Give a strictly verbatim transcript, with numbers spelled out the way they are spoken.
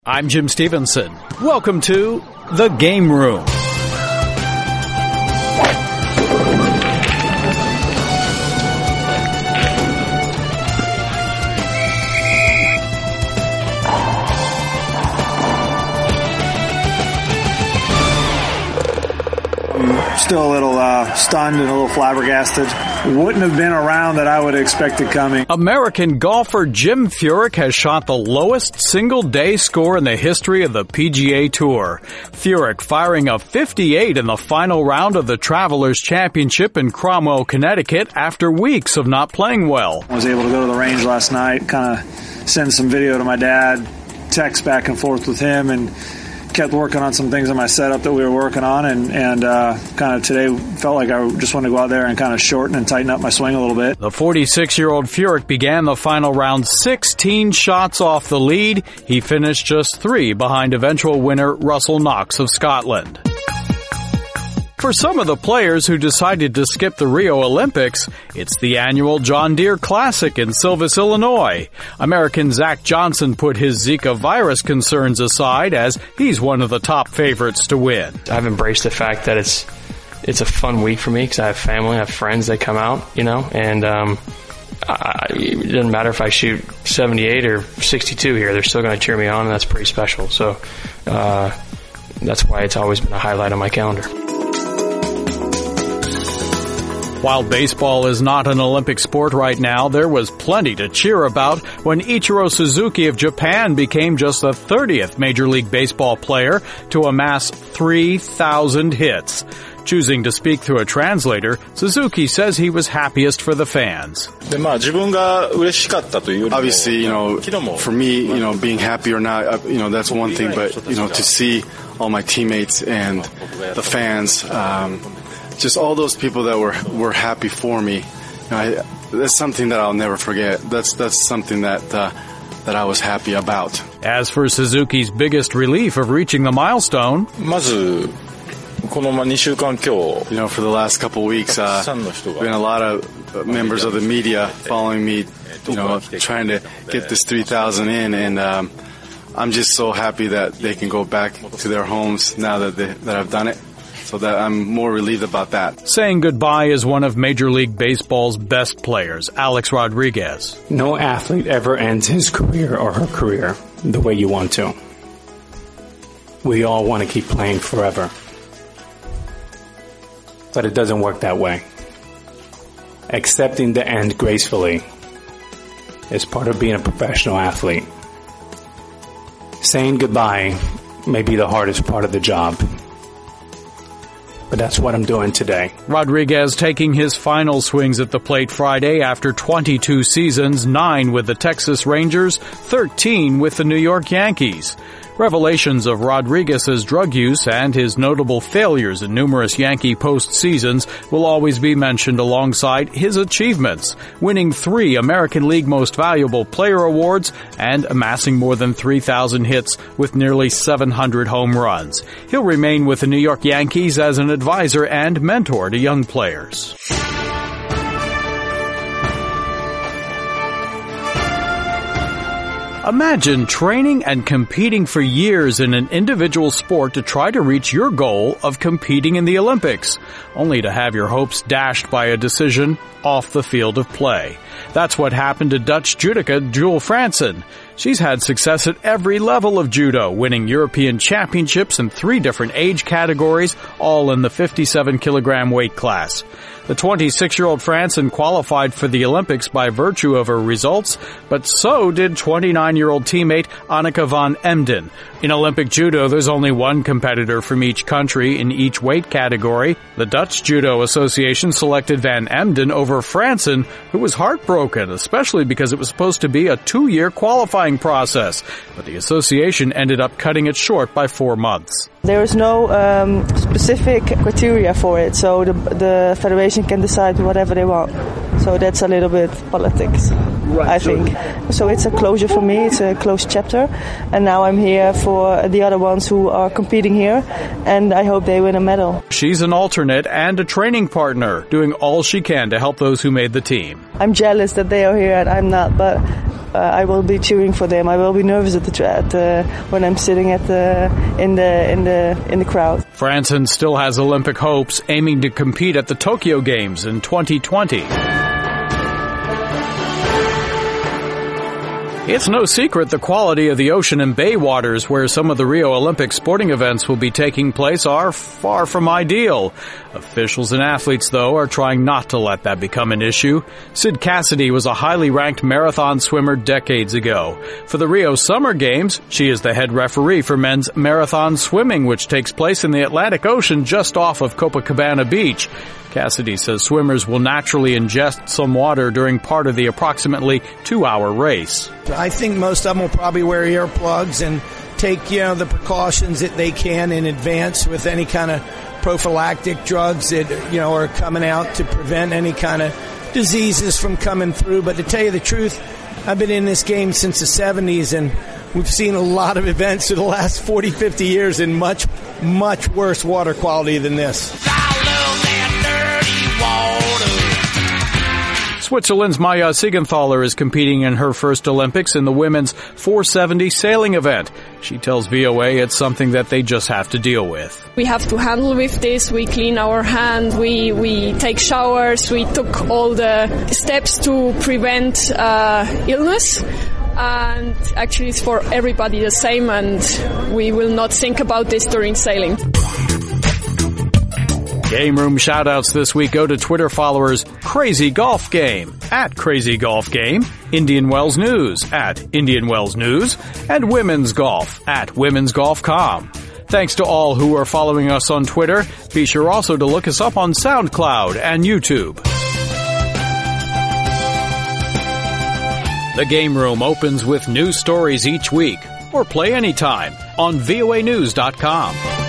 I'm Jim Stevenson. Welcome to The Game Room. Still a little uh, stunned and a little flabbergasted. Wouldn't have been around that I would have expected coming. American golfer Jim Furyk has shot the lowest single-day score in the history of the P G A Tour. Furyk firing a fifty-eight in the final round of the Travelers Championship in Cromwell, Connecticut after weeks of not playing well. I was able to go to the range last night, kind of send some video to my dad, text back and forth with him, and kept working on some things on my setup that we were working on, and, and uh, kind of today felt like I just wanted to go out there and kind of shorten and tighten up my swing a little bit. The forty-six-year-old Furyk began the final round sixteen shots off the lead. He finished just three behind eventual winner Russell Knox of Scotland. For some of the players who decided to skip the Rio Olympics, it's the annual John Deere Classic in Silvis, Illinois. American Zach Johnson put his Zika virus concerns aside as he's one of the top favorites to win. I've embraced the fact that it's it's a fun week for me because I have family, I have friends that come out, you know, and um, I, it doesn't matter if I shoot seventy-eight or sixty-two here, they're still going to cheer me on, and that's pretty special. So uh, that's why it's always been a highlight on my calendar. While baseball is not an Olympic sport right now, there was plenty to cheer about when Ichiro Suzuki of Japan became just the thirtieth Major League Baseball player to amass three thousand hits. Choosing to speak through a translator, Suzuki says he was happiest for the fans. Obviously, you know, for me, you know, being happy or not, you know, that's one thing, but, you know, to see all my teammates and the fans, um, just all those people that were were happy for me, you know, I, that's something that I'll never forget. That's that's something that uh, that I was happy about. As for Suzuki's biggest relief of reaching the milestone, you know, for the last couple of weeks, uh, been a lot of members of the media following me, you know, trying to get this three thousand in, and um, I'm just so happy that they can go back to their homes now that they, that I've done it. So that I'm more relieved about that. Saying goodbye is one of Major League Baseball's best players, Alex Rodriguez. No athlete ever ends his career or her career the way you want to. We all want to keep playing forever. But it doesn't work that way. Accepting the end gracefully is part of being a professional athlete. Saying goodbye may be the hardest part of the job. But that's what I'm doing today. Rodriguez taking his final swings at the plate Friday after twenty-two seasons, nine with the Texas Rangers, thirteen with the New York Yankees. Revelations of Rodriguez's drug use and his notable failures in numerous Yankee postseasons will always be mentioned alongside his achievements, winning three American League Most Valuable Player awards and amassing more than three thousand hits with nearly seven hundred home runs. He'll remain with the New York Yankees as an advisor and mentor to young players. Imagine training and competing for years in an individual sport to try to reach your goal of competing in the Olympics, only to have your hopes dashed by a decision off the field of play. That's what happened to Dutch judoka Jule Fransen. She's had success at every level of judo, winning European championships in three different age categories, all in the fifty-seven kilogram weight class. The twenty-six-year-old Fransen qualified for the Olympics by virtue of her results, but so did twenty-nine-year-old teammate Anneke van Emden. In Olympic judo, there's only one competitor from each country in each weight category. The Dutch Judo Association selected Van Emden over Fransen, who was heartbroken, especially because it was supposed to be a two-year qualifying process. But the association ended up cutting it short by four months. There is no um, specific criteria for it, so the, the federation can decide whatever they want. So that's a little bit politics. I think. So it's a closure for me. It's a closed chapter. And now I'm here for the other ones who are competing here. And I hope they win a medal. She's an alternate and a training partner, doing all she can to help those who made the team. I'm jealous that they are here and I'm not, but uh, I will be cheering for them. I will be nervous at the, tra- at the when I'm sitting at the in the in the in the crowd. Franson still has Olympic hopes, aiming to compete at the Tokyo Games in twenty twenty. It's no secret the quality of the ocean and bay waters where some of the Rio Olympic sporting events will be taking place are far from ideal. Officials and athletes, though, are trying not to let that become an issue. Sid Cassidy was a highly ranked marathon swimmer decades ago. For the Rio Summer Games, she is the head referee for men's marathon swimming, which takes place in the Atlantic Ocean just off of Copacabana Beach. Cassidy says swimmers will naturally ingest some water during part of the approximately two-hour race. I think most of them will probably wear earplugs and take, you know, the precautions that they can in advance with any kind of prophylactic drugs that, you know, are coming out to prevent any kind of diseases from coming through. But to tell you the truth, I've been in this game since the seventies, and we've seen a lot of events for the last forty, fifty years in much, much worse water quality than this. Switzerland's Maja Siegenthaler is competing in her first Olympics in the women's four seventy sailing event. She tells V O A it's something that they just have to deal with. We have to handle with this. We clean our hands. We we take showers. We took all the steps to prevent uh, illness. And actually it's for everybody the same, and we will not think about this during sailing. Game Room shoutouts this week go to Twitter followers Crazy Golf Game, at Crazy Golf Game, Indian Wells News, at Indian Wells News, and Women's Golf, at Women's Golf dot com. Thanks to all who are following us on Twitter. Be sure also to look us up on SoundCloud and YouTube. The Game Room opens with news stories each week, or play anytime on V O A news dot com.